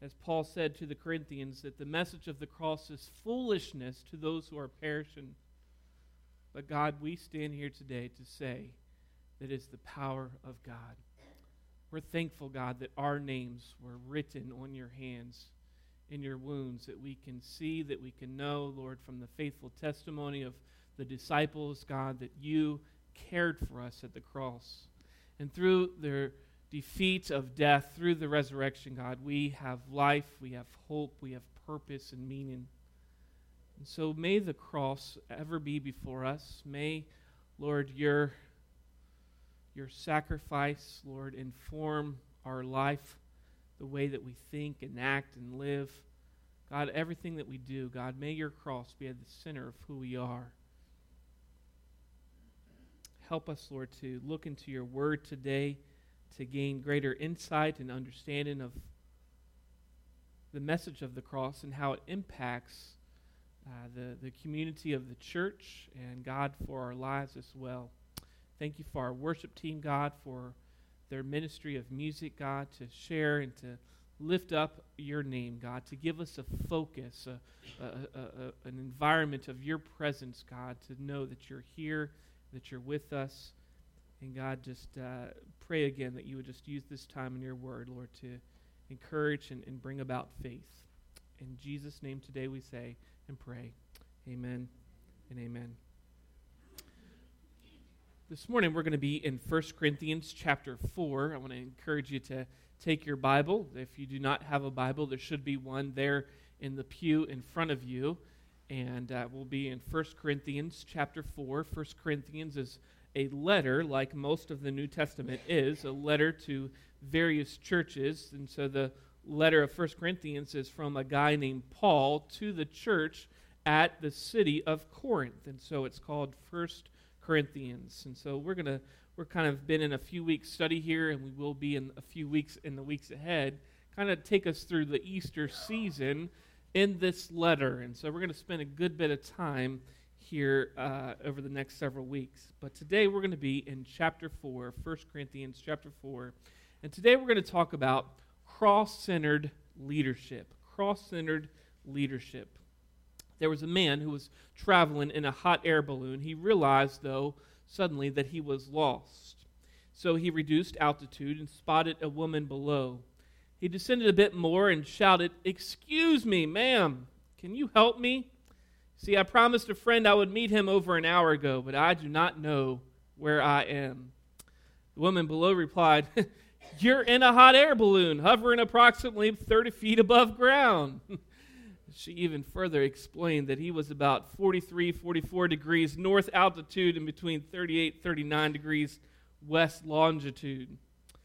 as Paul said to the Corinthians, that the message of the cross is foolishness to those who are perishing. But God, we stand here today to say that it's the power of God. We're thankful, God, that our names were written on your hands, in your wounds, that we can see, that we can know, Lord, from the faithful testimony of the disciples, God, that you cared for us at the cross. And through their defeat of death, through the resurrection, God, we have life, we have hope, we have purpose and meaning. And so may the cross ever be before us. May, Lord, your sacrifice, Lord, inform our life, the way that we think and act and live. God, everything that we do, God, may your cross be at the center of who we are. Help us, Lord, to look into your word today to gain greater insight and understanding of the message of the cross and how it impacts the community of the church and, God, for our lives as well. Thank you for our worship team, God, for their ministry of music, God, to share and to lift up your name, God, to give us a focus, an environment of your presence, God, to know that you're here, that you're with us. And God, just pray again that you would just use this time in your word, Lord, to encourage and bring about faith. In Jesus' name today we say and pray. Amen and amen. This morning we're going to be in 1 Corinthians chapter 4. I want to encourage you to take your Bible. If you do not have a Bible, there should be one there in the pew in front of you. And we'll be in 1 Corinthians chapter 4. 1 Corinthians is a letter, like most of the New Testament is, a letter to various churches. And so the letter of 1 Corinthians is from a guy named Paul to the church at the city of Corinth. And so it's called 1 Corinthians. And so we're kind of been in a few weeks study here, and we will be in a few weeks in the weeks ahead, kind of take us through the Easter season in this letter. And so we're going to spend a good bit of time here over the next several weeks. But today we're going to be in chapter 4, 1 Corinthians chapter 4. And today we're going to talk about cross-centered leadership. Cross-centered leadership. There was a man who was traveling in a hot air balloon. He realized, though, suddenly that he was lost. So he reduced altitude and spotted a woman below. He descended a bit more and shouted, "Excuse me, ma'am, can you help me? See, I promised a friend I would meet him over an hour ago, but I do not know where I am." The woman below replied, "You're in a hot air balloon, hovering approximately 30 feet above ground." She even further explained that he was about 43, 44 degrees north altitude and between 38, 39 degrees west longitude.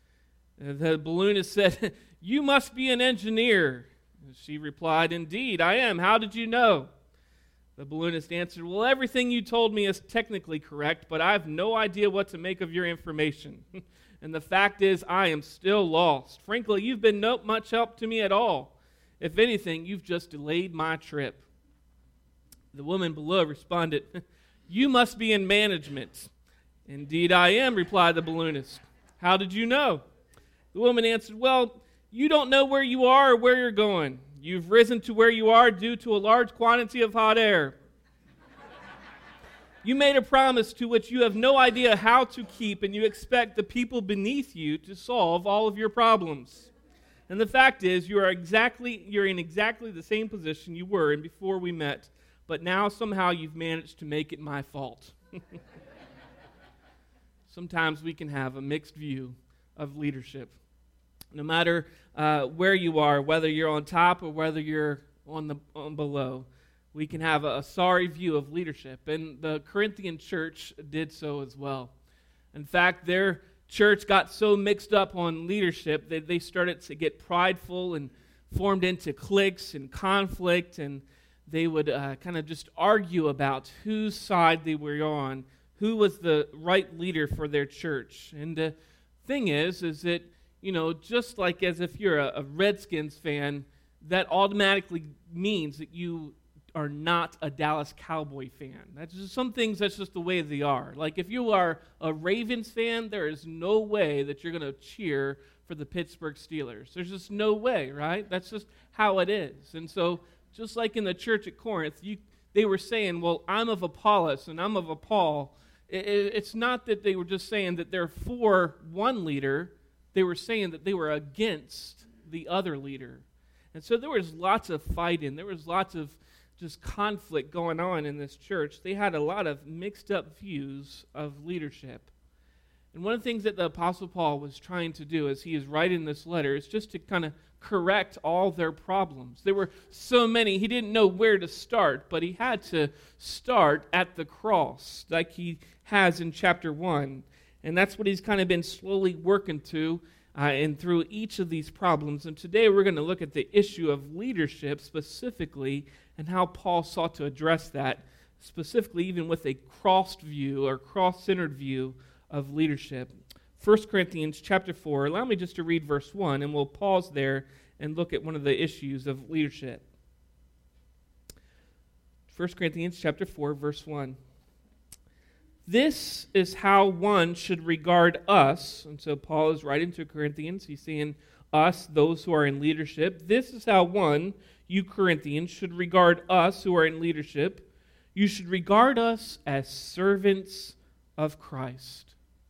The balloonist said, "You must be an engineer." She replied, "Indeed, I am. How did you know?" The balloonist answered, "Well, everything you told me is technically correct, but I have no idea what to make of your information. And the fact is, I am still lost. Frankly, you've been not much help to me at all. If anything, you've just delayed my trip." The woman below responded, "You must be in management." "Indeed I am," replied the balloonist. "How did you know?" The woman answered, "Well, you don't know where you are or where you're going. You've risen to where you are due to a large quantity of hot air. You made a promise to which you have no idea how to keep, and you expect the people beneath you to solve all of your problems. And the fact is, you're in exactly the same position you were in before we met, but now somehow you've managed to make it my fault." Sometimes we can have a mixed view of leadership. No matter where you are, whether you're on top or whether you're on below, we can have a sorry view of leadership. And the Corinthian church did so as well. In fact, their church got so mixed up on leadership that they started to get prideful and formed into cliques and conflict, and they would kind of just argue about whose side they were on, who was the right leader for their church. And the thing is that, you know, just like as if you're a Redskins fan, that automatically means that you are not a Dallas Cowboy fan. That's just some things, that's just the way they are. Like if you are a Ravens fan, there is no way that you're going to cheer for the Pittsburgh Steelers. There's just no way, right? That's just how it is. And so, just like in the church at Corinth, they were saying, well, I'm of Apollos and I'm of Paul. It's not that they were just saying that they're for one leader. They were saying that they were against the other leader. And so there was lots of fighting. There was lots of just conflict going on in this church. They had a lot of mixed up views of leadership. And one of the things that the Apostle Paul was trying to do as he is writing this letter is just to kind of correct all their problems. There were so many, he didn't know where to start, but he had to start at the cross, like he has in chapter 1. And that's what he's kind of been slowly working to and through each of these problems. And today we're going to look at the issue of leadership specifically and how Paul sought to address that, specifically even with a crossed view or cross-centered view of leadership. 1 Corinthians chapter 4, allow me just to read verse 1, and we'll pause there and look at one of the issues of leadership. 1 Corinthians chapter 4, verse 1. This is how one should regard us. And so Paul is writing to Corinthians. He's saying us, those who are in leadership. This is how one, you Corinthians, should regard us who are in leadership. You should regard us as servants of Christ.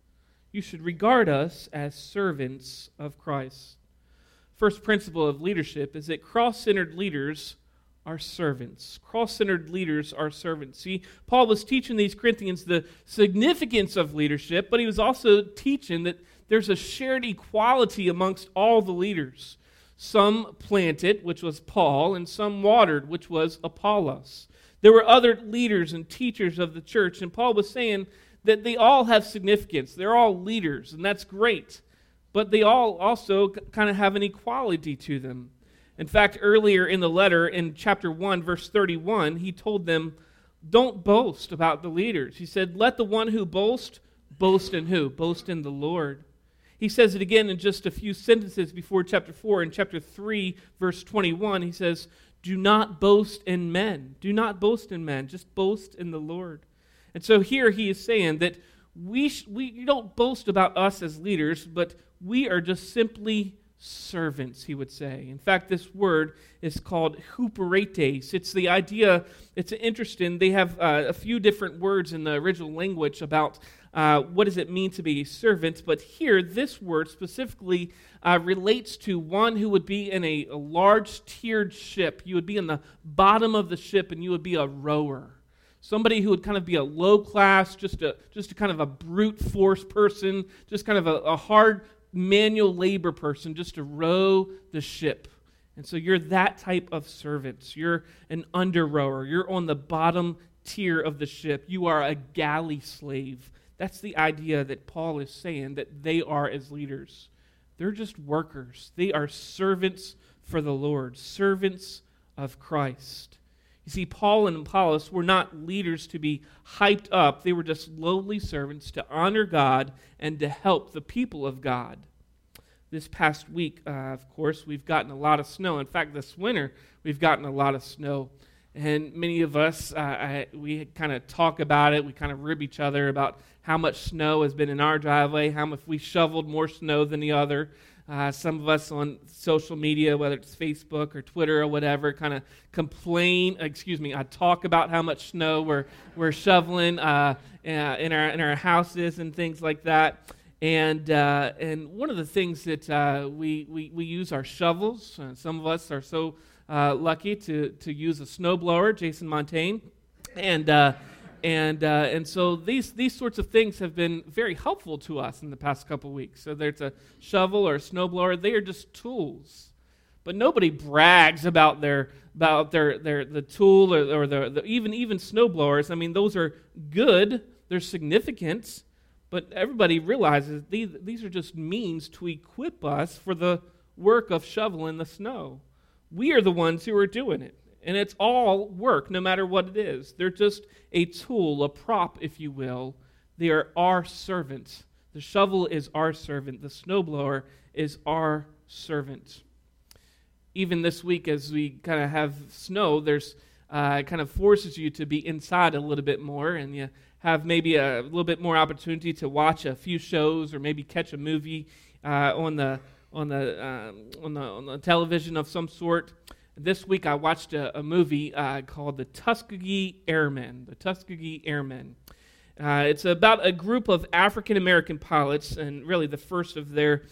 You should regard us as servants of Christ. First principle of leadership is that cross-centered leaders are servants. Cross-centered leaders are servants. See, Paul was teaching these Corinthians the significance of leadership, but he was also teaching that there's a shared equality amongst all the leaders. Some planted, which was Paul, and some watered, which was Apollos. There were other leaders and teachers of the church, and Paul was saying that they all have significance. They're all leaders, and that's great. But they all also kind of have an equality to them. In fact, earlier in the letter, in chapter 1, verse 31, he told them, don't boast about the leaders. He said, let the one who boast, boast in who? Boast in the Lord. He says it again in just a few sentences before chapter 4. In chapter 3, verse 21, he says, do not boast in men. Do not boast in men. Just boast in the Lord. And so here he is saying that we don't boast about us as leaders, but we are just simply servants, he would say. In fact, this word is called huperetes. It's the idea, it's interesting, they have a few different words in the original language about what does it mean to be a servant, but here, this word specifically relates to one who would be in a large tiered ship. You would be in the bottom of the ship and you would be a rower. Somebody who would kind of be a low class, just a kind of a brute force person, just kind of a hard manual labor person, just to row the ship. And so you're that type of servant. You're an under rower. You're on the bottom tier of the ship. You are a galley slave. That's the idea that Paul is saying that they are as leaders. They're just workers. They are servants for the Lord, servants of Christ. You see, Paul and Apollos were not leaders to be hyped up. They were just lowly servants to honor God and to help the people of God. This past week, of course, we've gotten a lot of snow. In fact, this winter, we've gotten a lot of snow. And many of us, we kind of talk about it. We kind of rib each other about how much snow has been in our driveway, how much we shoveled more snow than the other. Some of us on social media, whether it's Facebook or Twitter or whatever, kind of I talk about how much snow we're shoveling in our houses and things like that. And one of the things that we use are shovels. Some of us are so lucky to use a snowblower, Jason Montaigne, and so these sorts of things have been very helpful to us in the past couple weeks. So there's a shovel or a snowblower; they are just tools. But nobody brags about the tool or the even snowblowers. I mean, those are good; they're significant. But everybody realizes these are just means to equip us for the work of shoveling the snow. We are the ones who are doing it. And it's all work, no matter what it is. They're just a tool, a prop, if you will. They are our servant. The shovel is our servant. The snowblower is our servant. Even this week, as we kind of have snow, there's kind of forces you to be inside a little bit more, and you have maybe a little bit more opportunity to watch a few shows or maybe catch a movie on on the television of some sort. This week I watched a movie called The Tuskegee Airmen. The Tuskegee Airmen. It's about a group of African American pilots, and really the first of their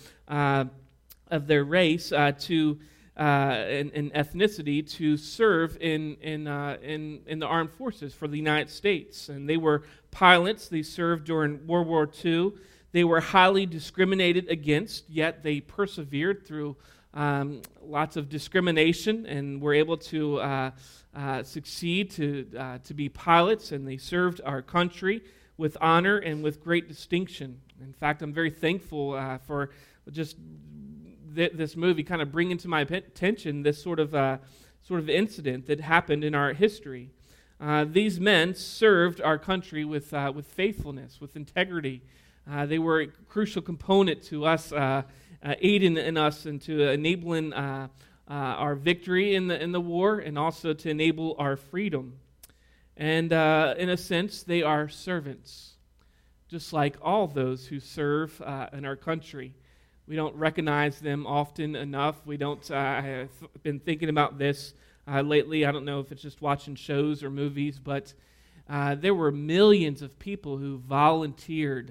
race in ethnicity to serve in the armed forces for the United States. And they were pilots. They served during World War II. They were highly discriminated against, yet they persevered through lots of discrimination and were able to succeed to be pilots, and they served our country with honor and with great distinction. In fact, I'm very thankful for just this movie kind of bringing to my attention this sort of incident that happened in our history. These men served our country with faithfulness, with integrity. They were a crucial component to us, aiding in us and to enabling our victory in the war, and also to enable our freedom. And in a sense, they are servants, just like all those who serve in our country. We don't recognize them often enough. We don't. I have been thinking about this lately. I don't know if it's just watching shows or movies, but there were millions of people who volunteered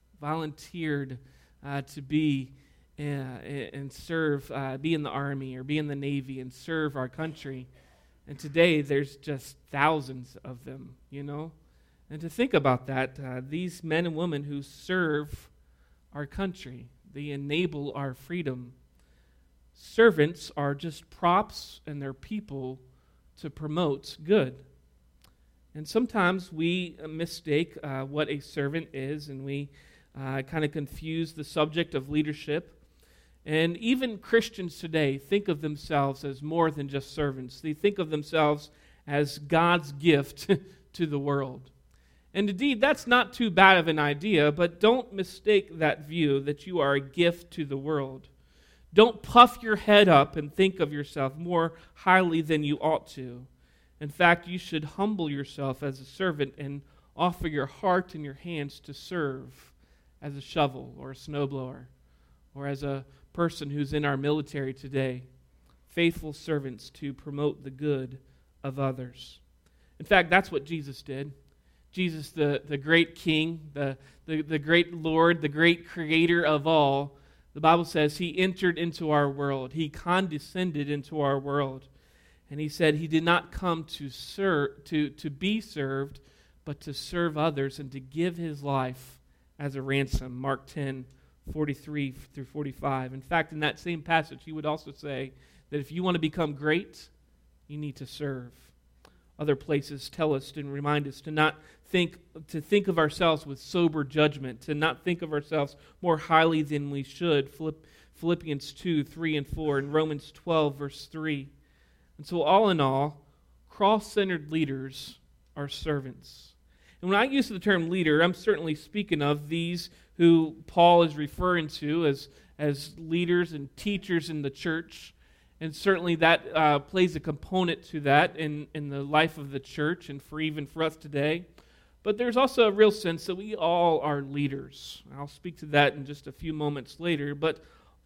to be and serve, be in the Army or be in the Navy and serve our country. And today there's just thousands of them, And to think about that, these men and women who serve our country, they enable our freedom. Servants are just props, and they're people to promote good. And sometimes we mistake what a servant is, and we kind of confuse the subject of leadership. And even Christians today think of themselves as more than just servants. They think of themselves as God's gift to the world. And indeed, that's not too bad of an idea, but don't mistake that view that you are a gift to the world. Don't puff your head up and think of yourself more highly than you ought to. In fact, you should humble yourself as a servant and offer your heart and your hands to serve as a shovel or a snowblower, or as a person who's in our military today, faithful servants to promote the good of others. In fact, that's what Jesus did. Jesus, the great King, the great Lord, the great Creator of all, the Bible says He entered into our world. He condescended into our world. And He said He did not come to be served, but to serve others and to give His life as a ransom. Mark 10:43 through 45. In fact, in that same passage, He would also say that if you want to become great, you need to serve. Other places tell us and remind us to think of ourselves with sober judgment, to not think of ourselves more highly than we should. Philippians 2:3 and 4, and Romans 12, verse 3. And so all in all, cross-centered leaders are servants. And when I use the term leader, I'm certainly speaking of these who Paul is referring to as leaders and teachers in the church. And certainly that plays a component to that in the life of the church and even for us today. But there's also a real sense that we all are leaders. I'll speak to that in just a few moments later. But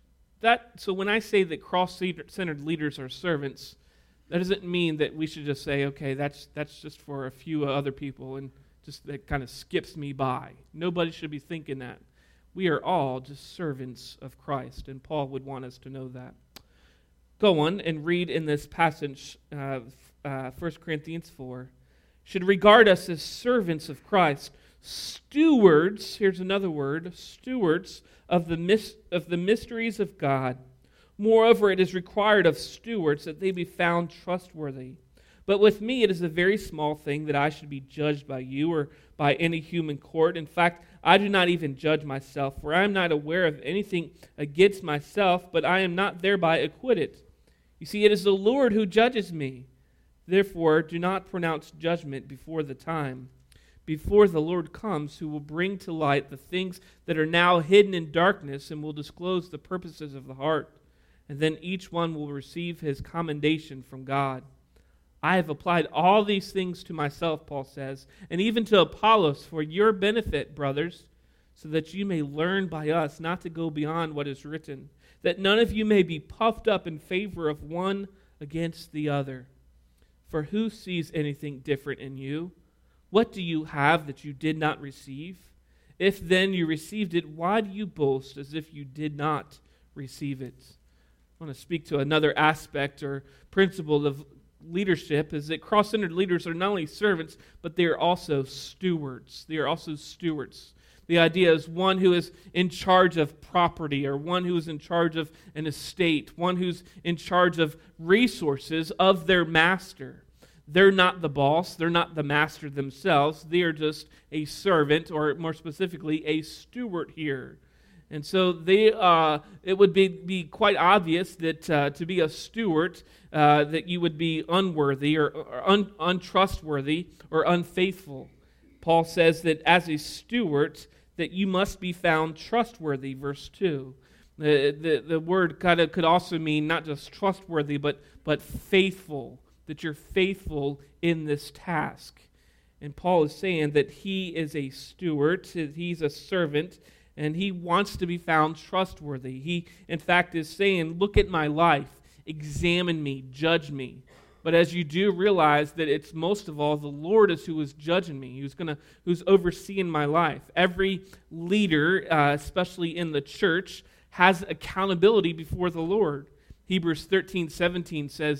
so when I say that cross-centered leaders are servants, that doesn't mean that we should just say, okay, that's just for a few other people and just that kind of skips me by. Nobody should be thinking that. We are all just servants of Christ, and Paul would want us to know that. Go on and read in this passage, 1 Corinthians 4. Should regard us as servants of Christ, stewards, here's another word, stewards of the mysteries of God. Moreover, it is required of stewards that they be found trustworthy. But with me it is a very small thing that I should be judged by you or by any human court. In fact, I do not even judge myself, for I am not aware of anything against myself, but I am not thereby acquitted. You see, it is the Lord who judges me. Therefore, do not pronounce judgment before the time, before the Lord comes, who will bring to light the things that are now hidden in darkness and will disclose the purposes of the heart. And then each one will receive his commendation from God. I have applied all these things to myself, Paul says, and even to Apollos for your benefit, brothers, so that you may learn by us not to go beyond what is written, that none of you may be puffed up in favor of one against the other. For who sees anything different in you? What do you have that you did not receive? If then you received it, why do you boast as if you did not receive it? I want to speak to another aspect or principle of leadership, is that cross-centered leaders are not only servants, but they are also stewards. They are also stewards. The idea is one who is in charge of property, or one who is in charge of an estate, one who's in charge of resources of their master. They're not the boss. They're not the master themselves. They are just a servant, or more specifically, a steward here. And so it would be quite obvious that to be a steward, that you would be unworthy or untrustworthy or unfaithful. Paul says that as a steward, that you must be found trustworthy, verse 2. The word kind of could also mean not just trustworthy, but faithful, that you're faithful in this task. And Paul is saying that he is a steward, he's a servant, and he wants to be found trustworthy. He, in fact, is saying, look at my life, examine me, judge me. But as you do realize that it's most of all the Lord is who is judging me, who's overseeing my life. Every leader, especially in the church, has accountability before the Lord. Hebrews 13:17 says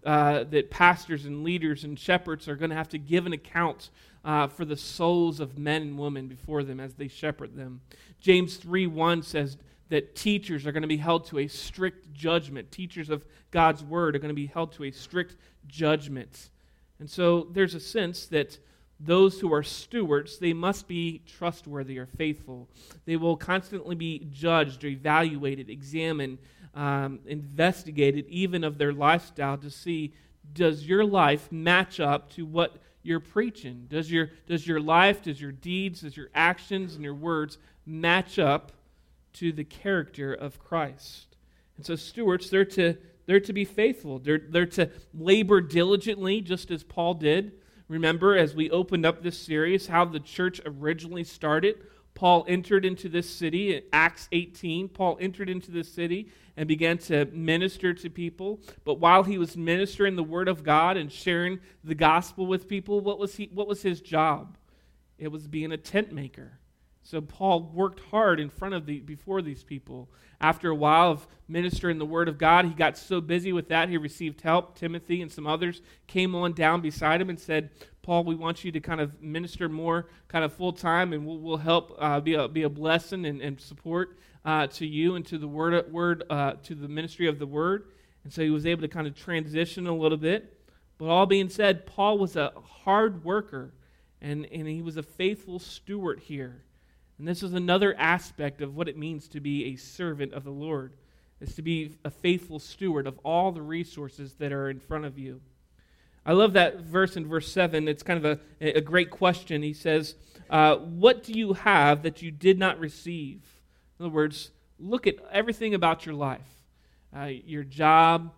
that pastors and leaders and shepherds are going to have to give an account for the souls of men and women before them as they shepherd them. James 3:1 says that teachers are going to be held to a strict judgment. Teachers of God's word are going to be held to a strict judgment. And so there's a sense that those who are stewards, they must be trustworthy or faithful. They will constantly be judged or evaluated, examined, investigated, even of their lifestyle, to see, does your life match up to what you're preaching? Does your life, does your deeds, does your actions and your words match up to the character of Christ? And so stewards, they're to be faithful. They're to labor diligently, just as Paul did. Remember, as we opened up this series, how the church originally started. Paul entered into this city in Acts 18. Paul entered into this city and began to minister to people. But while he was ministering the word of God and sharing the gospel with people, what was his job? It was being a tent maker. So Paul worked hard before these people. After a while of ministering the word of God, he got so busy with that, he received help. Timothy and some others came on down beside him and said, Paul, we want you to kind of minister more kind of full time, and we'll help be a blessing and support to you and to the word to the ministry of the word. And so he was able to kind of transition a little bit. But all being said, Paul was a hard worker, and he was a faithful steward here. And this is another aspect of what it means to be a servant of the Lord, is to be a faithful steward of all the resources that are in front of you. I love that verse in verse 7. It's kind of a great question. He says, what do you have that you did not receive? In other words, look at everything about your life, your job,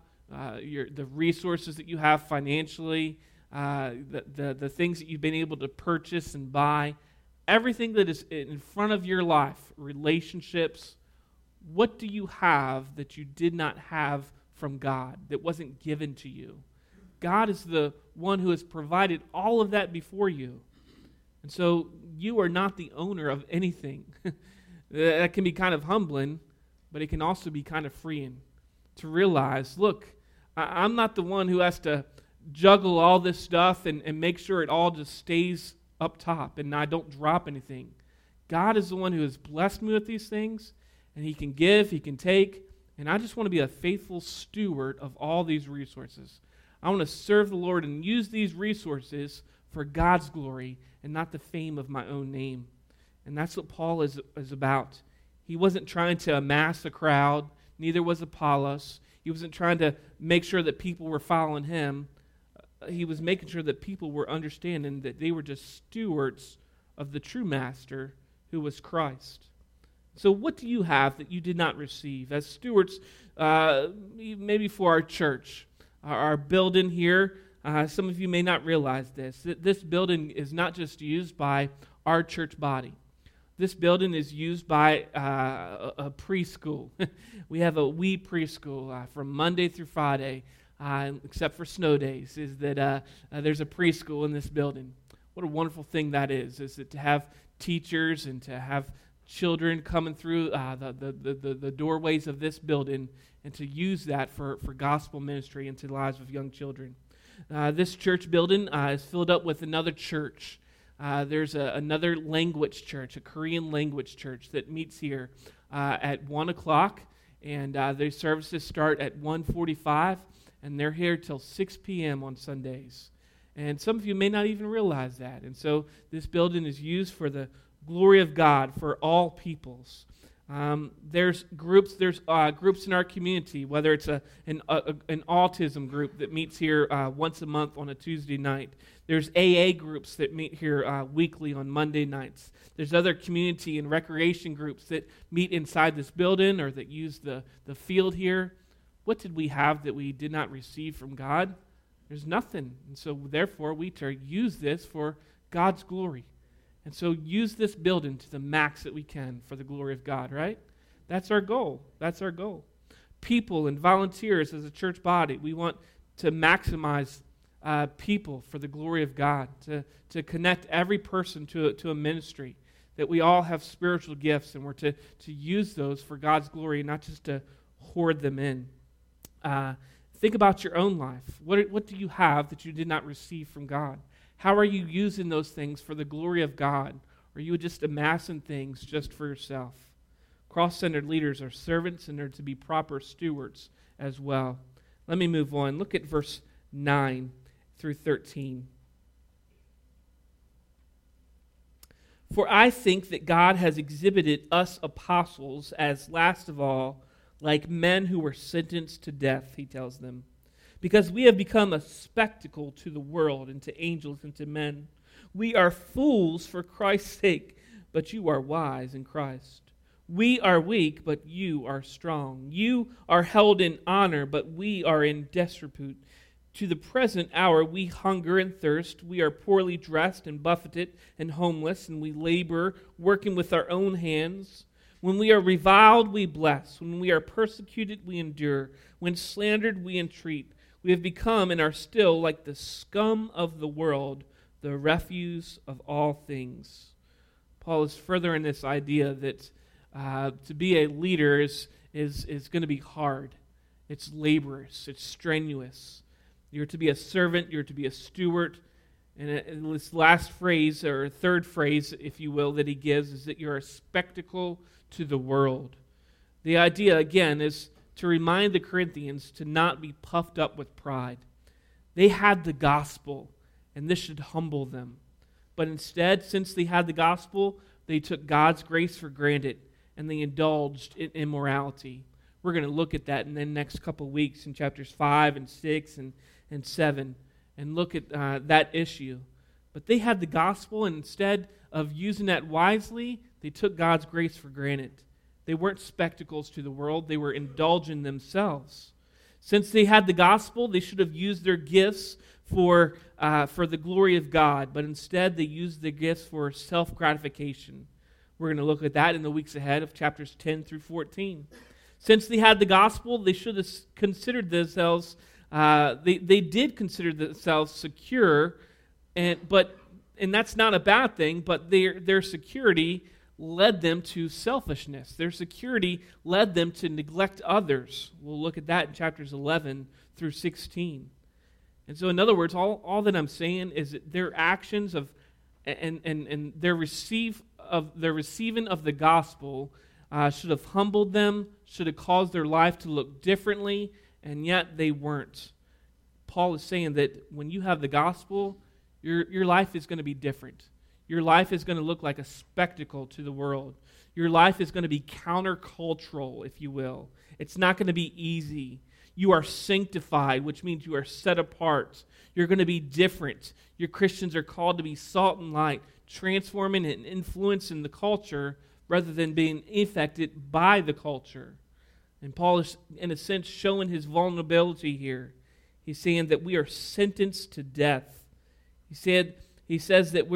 the resources that you have financially, the things that you've been able to purchase and buy. Everything that is in front of your life, relationships, what do you have that you did not have from God, that wasn't given to you? God is the one who has provided all of that before you. And so you are not the owner of anything. That can be kind of humbling, but it can also be kind of freeing to realize, look, I'm not the one who has to juggle all this stuff and make sure it all just stays up top and I don't drop anything. God is the one who has blessed me with these things, and He can give, He can take, and I just want to be a faithful steward of all these resources. I want to serve the Lord and use these resources for God's glory and not the fame of my own name. And that's what Paul is about. He wasn't trying to amass a crowd, neither was Apollos. He wasn't trying to make sure that people were following him. He was making sure that people were understanding that they were just stewards of the true master, who was Christ. So what do you have that you did not receive? As stewards, maybe for our church, our building here, some of you may not realize this. That this building is not just used by our church body. This building is used by a preschool. We have a wee preschool from Monday through Friday, except for snow days, is that there's a preschool in this building. What a wonderful thing that is it to have teachers and to have children coming through the doorways of this building and to use that for gospel ministry into the lives of young children. This church building is filled up with another church. There's another language church, a Korean language church that meets here at 1 o'clock, and their services start at 1:45, and they're here till 6 p.m. on Sundays. And some of you may not even realize that. And so this building is used for the glory of God for all peoples. There's groups in our community, whether it's an autism group that meets here once a month on a Tuesday night. There's AA groups that meet here weekly on Monday nights. There's other community and recreation groups that meet inside this building or that use the field here. What did we have that we did not receive from God? There's nothing. And so therefore we use this for God's glory. And so use this building to the max that we can for the glory of God, right? That's our goal. That's our goal. People and volunteers as a church body, we want to maximize people for the glory of God, to connect every person to a ministry, that we all have spiritual gifts and we're to use those for God's glory, not just to hoard them in. Think about your own life. What do you have that you did not receive from God? How are you using those things for the glory of God? Or are you just amassing things just for yourself? Cross-centered leaders are servants and are to be proper stewards as well. Let me move on. Look at verse 9 through 13. For I think that God has exhibited us apostles as last of all, like men who were sentenced to death, he tells them. Because we have become a spectacle to the world and to angels and to men. We are fools for Christ's sake, but you are wise in Christ. We are weak, but you are strong. You are held in honor, but we are in disrepute. To the present hour we hunger and thirst. We are poorly dressed and buffeted and homeless, and we labor, working with our own hands. When we are reviled, we bless. When we are persecuted, we endure. When slandered, we entreat. We have become and are still like the scum of the world, the refuse of all things. Paul is further in this idea that to be a leader is going to be hard. It's laborious. It's strenuous. You're to be a servant. You're to be a steward. And this last phrase, or third phrase, if you will, that he gives is that you're a spectacle to the world. The idea, again, is to remind the Corinthians to not be puffed up with pride. They had the gospel, and this should humble them. But instead, since they had the gospel, they took God's grace for granted, and they indulged in immorality. We're going to look at that in the next couple of weeks in chapters 5 and 6 and 7, and look at that issue. But they had the gospel, and instead of using that wisely, they took God's grace for granted. They weren't spectacles to the world. They were indulging themselves. Since they had the gospel, they should have used their gifts for the glory of God, but instead they used their gifts for self-gratification. We're going to look at that in the weeks ahead of chapters 10 through 14. Since they had the gospel, they should have considered themselves, they did consider themselves secure, and that's not a bad thing, but their security led them to selfishness. Their security led them to neglect others. We'll look at that in chapters 11 through 16. And so, in other words, all that I'm saying is that their actions and their receiving of the gospel should have humbled them, should have caused their life to look differently, and yet they weren't. Paul is saying that when you have the gospel, your life is going to be different. Your life is going to look like a spectacle to the world. Your life is going to be countercultural, if you will. It's not going to be easy. You are sanctified, which means you are set apart. You're going to be different. Your Christians are called to be salt and light, transforming and influencing the culture rather than being affected by the culture. And Paul is, in a sense, showing his vulnerability here. He's saying that we are sentenced to death. He He says that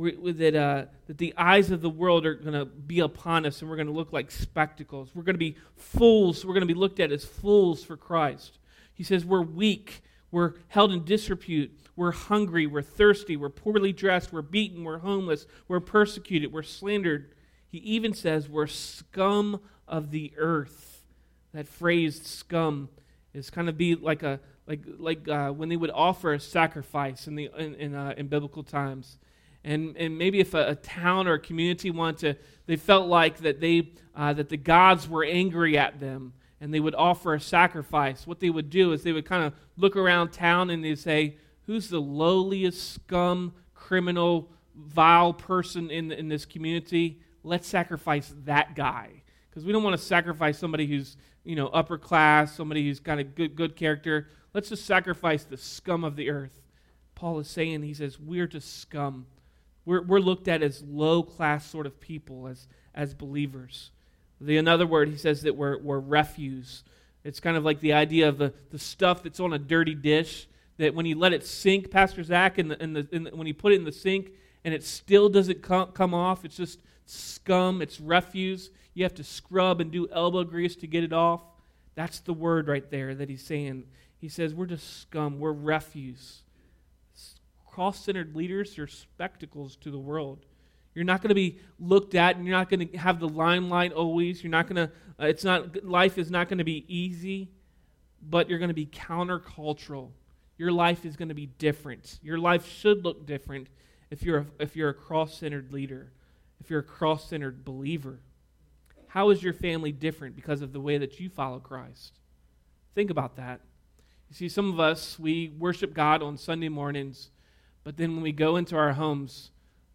that the eyes of the world are going to be upon us, and we're going to look like spectacles. We're going to be fools. We're going to be looked at as fools for Christ. He says we're weak. We're held in disrepute. We're hungry. We're thirsty. We're poorly dressed. We're beaten. We're homeless. We're persecuted. We're slandered. He even says we're scum of the earth. That phrase "scum" is kind of be like when they would offer a sacrifice in biblical times, and maybe if a town or a community they felt like that that the gods were angry at them, and they would offer a sacrifice. What they would do is they would kind of look around town and they'd say, "Who's the lowliest scum, criminal, vile person in this community? Let's sacrifice that guy." Because we don't want to sacrifice somebody who's upper class, somebody who's got a good character. Let's just sacrifice the scum of the earth. Paul is saying, he says, we're just scum. We're looked at as low-class sort of people, as believers. Another word, he says that we're refuse. It's kind of like the idea of the stuff that's on a dirty dish, that when you let it sink, Pastor Zach, when you put it in the sink and it still doesn't come off, it's just scum, it's refuse. You have to scrub and do elbow grease to get it off. That's the word right there that he's saying. He says we're just scum, we're refuse. Cross-centered leaders are spectacles to the world. You're not going to be looked at, and you're not going to have the limelight always. You're not going to. Life is not going to be easy, but you're going to be countercultural. Your life is going to be different. Your life should look different if you're a cross-centered leader, if you're a cross-centered believer. How is your family different because of the way that you follow Christ? Think about that. You see, some of us, we worship God on Sunday mornings, but then when we go into our homes,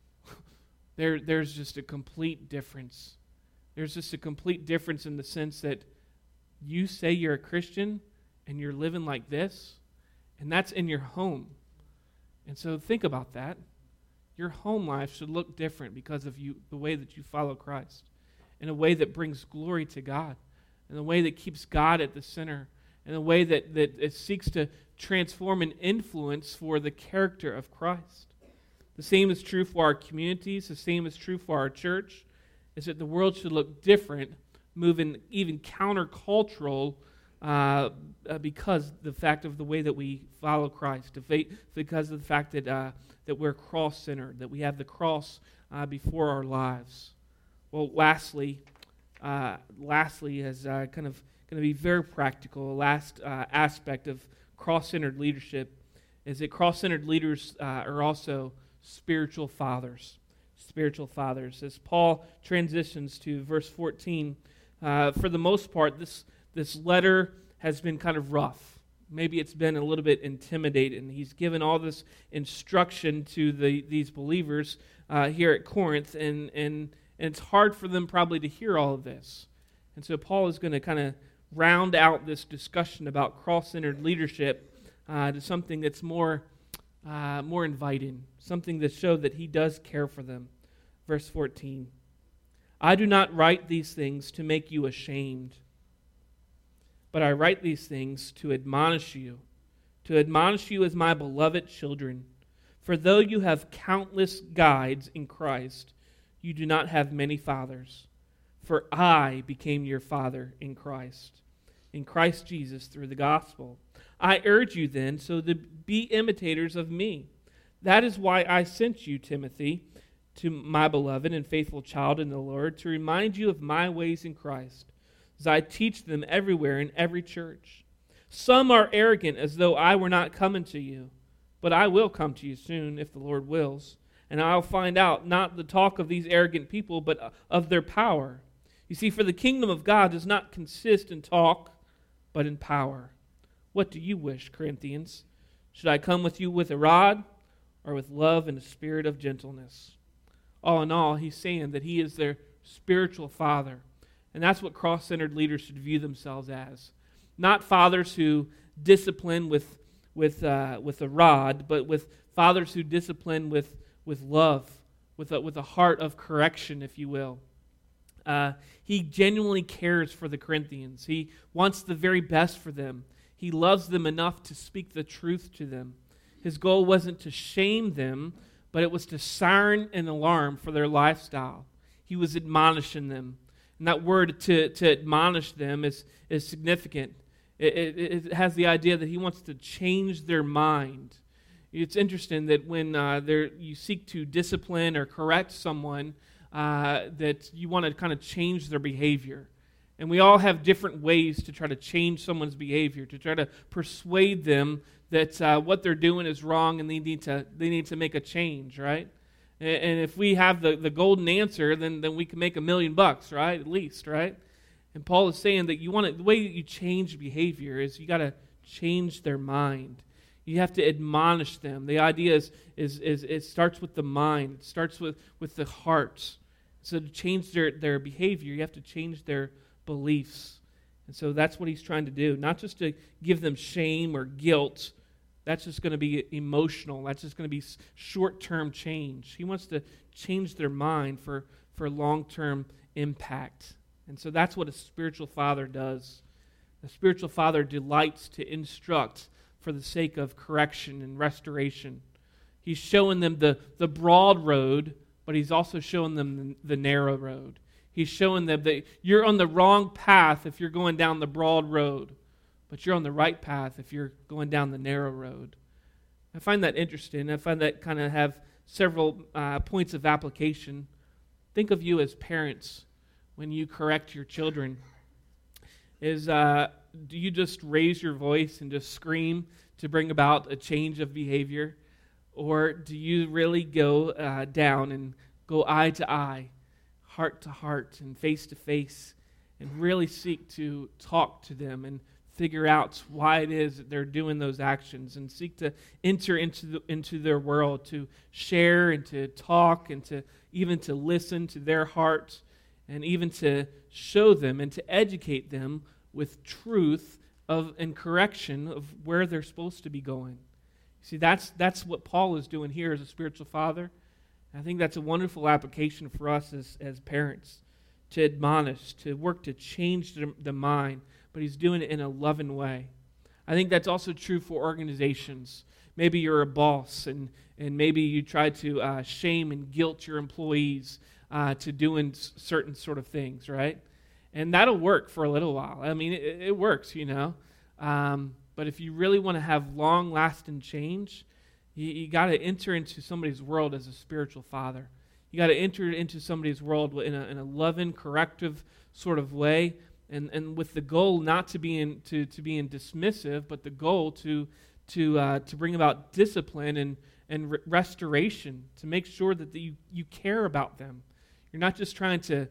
there's just a complete difference. There's just a complete difference in the sense that you say you're a Christian and you're living like this, and that's in your home. And so think about that. Your home life should look different because of the way that you follow Christ, in a way that brings glory to God, in a way that keeps God at the center, in a way that it seeks to transform and influence for the character of Christ. The same is true for our communities. The same is true for our church, is that the world should look different, moving even countercultural because the fact of the way that we follow Christ, because of the fact that we're cross-centered, that we have the cross before our lives. Well, lastly, is kind of going to be very practical. The last aspect of cross-centered leadership is that cross-centered leaders are also spiritual fathers. Spiritual fathers. As Paul transitions to verse 14, for the most part, this letter has been kind of rough. Maybe it's been a little bit intimidating. He's given all this instruction to these believers here at Corinth, and it's hard for them probably to hear all of this. And so Paul is going to kind of round out this discussion about cross-centered leadership to something that's more inviting, something that shows that he does care for them. Verse 14, I do not write these things to make you ashamed, but I write these things to admonish you as my beloved children. For though you have countless guides in Christ, you do not have many fathers. For I became your father in Christ Jesus through the gospel. I urge you then so to be imitators of me. That is why I sent you, Timothy, to my beloved and faithful child in the Lord, to remind you of my ways in Christ, as I teach them everywhere in every church. Some are arrogant, as though I were not coming to you, but I will come to you soon, if the Lord wills, and I'll find out not the talk of these arrogant people, but of their power. You see, for the kingdom of God does not consist in talk, but in power. What do you wish, Corinthians? Should I come with you with a rod, or with love and a spirit of gentleness? All in all, he's saying that he is their spiritual father. And that's what cross-centered leaders should view themselves as. Not fathers who discipline with a rod, but with fathers who discipline with love, with a heart of correction, if you will. He genuinely cares for the Corinthians. He wants the very best for them. He loves them enough to speak the truth to them. His goal wasn't to shame them, but it was to siren an alarm for their lifestyle. He was admonishing them. And that word to admonish them is significant. It has the idea that he wants to change their mind. It's interesting that when you seek to discipline or correct someone, that you want to kind of change their behavior. And we all have different ways to try to change someone's behavior, to try to persuade them that what they're doing is wrong and they need to make a change, right? And if we have the golden answer, then we can make $1 million, right? At least, right? And Paul is saying that the way that you change behavior is you got to change their mind. You have to admonish them. The idea is it starts with the mind. It starts with the heart. So to change their behavior, you have to change their beliefs. And so that's what he's trying to do. Not just to give them shame or guilt. That's just going to be emotional. That's just going to be short-term change. He wants to change their mind for long-term impact. And so that's what a spiritual father does. A spiritual father delights to instruct for the sake of correction and restoration. He's showing them the broad road, but he's also showing them the narrow road. He's showing them that you're on the wrong path if you're going down the broad road, but you're on the right path if you're going down the narrow road. I find that interesting. I find that kind of have several points of application. Think of you as parents when you correct your children. Do you just raise your voice and just scream to bring about a change of behavior? Or do you really go down and go eye to eye, heart to heart, and face to face, and really seek to talk to them and figure out why it is that they're doing those actions, and seek to enter into their world, to share and to talk and to even to listen to their hearts, and even to show them and to educate them with truth and correction of where they're supposed to be going. See, that's what Paul is doing here as a spiritual father. I think that's a wonderful application for us as parents, to admonish, to work to change the mind, but he's doing it in a loving way. I think that's also true for organizations. Maybe you're a boss, and maybe you try to shame and guilt your employees to doing certain sort of things, right? And that'll work for a little while. I mean, it works, you know. But if you really want to have long-lasting change, you got to enter into somebody's world as a spiritual father. You got to enter into somebody's world in a loving, corrective sort of way, and with the goal not to be dismissive, but the goal to bring about discipline and restoration, to make sure that you care about them. You're not just trying to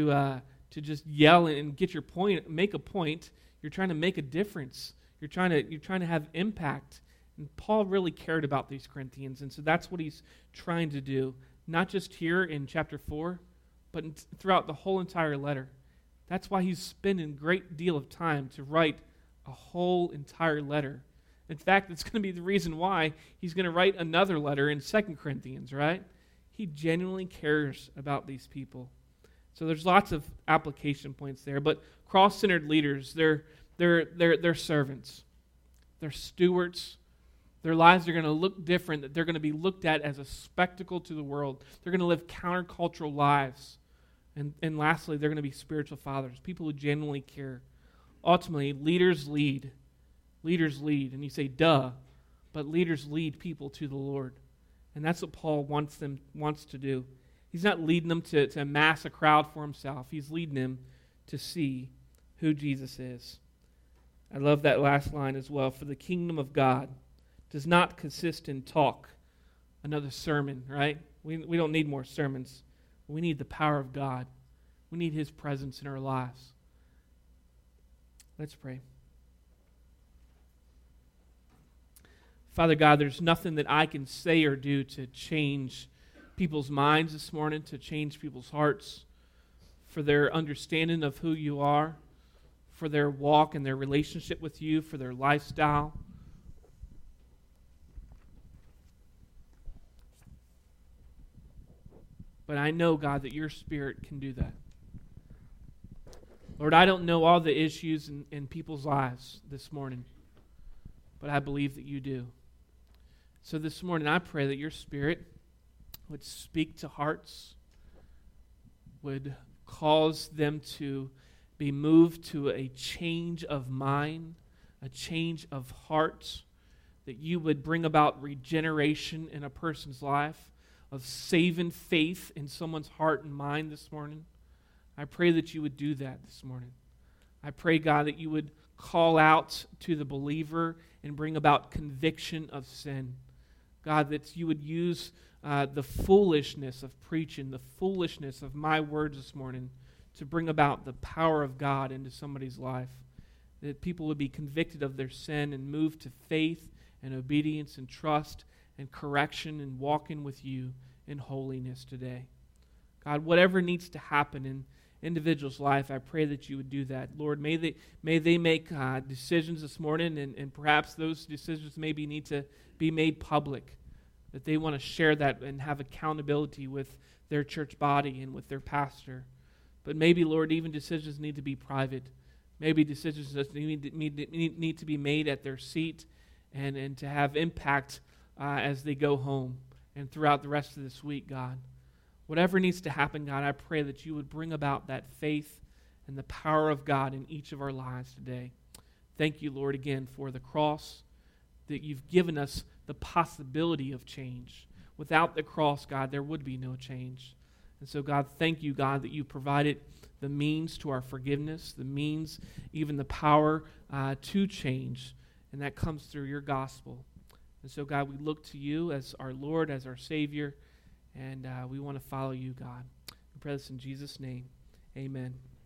just yell and get your point, make a point. You're trying to make a difference. You're trying to have impact. And Paul really cared about these Corinthians, and so that's what he's trying to do, not just here in chapter 4, but throughout the whole entire letter. That's why he's spending a great deal of time to write a whole entire letter. In fact, it's going to be the reason why he's going to write another letter in 2 Corinthians, right? He genuinely cares about these people. So there's lots of application points there, but cross-centered leaders, they're servants. They're stewards. Their lives are going to look different, that they're going to be looked at as a spectacle to the world. They're going to live countercultural lives. And lastly, they're going to be spiritual fathers, people who genuinely care. Ultimately, leaders lead. Leaders lead. And you say, duh, but leaders lead people to the Lord. And that's what Paul wants to do. He's not leading them to amass a crowd for himself. He's leading them to see who Jesus is. I love that last line as well. For the kingdom of God does not consist in talk. Another sermon, right? We don't need more sermons. We need the power of God. We need His presence in our lives. Let's pray. Father God, there's nothing that I can say or do to change people's minds this morning, to change people's hearts, for their understanding of who you are, for their walk and their relationship with you, for their lifestyle. But I know, God, that your Spirit can do that. Lord, I don't know all the issues in people's lives this morning, but I believe that you do. So this morning I pray that your Spirit would speak to hearts, would cause them to be moved to a change of mind, a change of heart, that you would bring about regeneration in a person's life, of saving faith in someone's heart and mind this morning. I pray that you would do that this morning. I pray, God, that you would call out to the believer and bring about conviction of sin. God, that you would use the foolishness of preaching, the foolishness of my words this morning to bring about the power of God into somebody's life. That people would be convicted of their sin and moved to faith and obedience and trust and correction and walking with you in holiness today. God, whatever needs to happen in individual's life, I pray that you would do that. Lord, may they make decisions this morning, and perhaps those decisions maybe need to be made public, that they want to share that and have accountability with their church body and with their pastor. But maybe, Lord, even decisions need to be private. Maybe decisions that need to be made at their seat and to have impact as they go home and throughout the rest of this week, God. Whatever needs to happen, God, I pray that you would bring about that faith and the power of God in each of our lives today. Thank you, Lord, again for the cross, that you've given us the possibility of change. Without the cross, God, there would be no change. And so, God, thank you, God, that you provided the means to our forgiveness, the means, even the power to change, and that comes through your gospel. And so, God, we look to you as our Lord, as our Savior, and we want to follow you, God. We pray this in Jesus' name. Amen.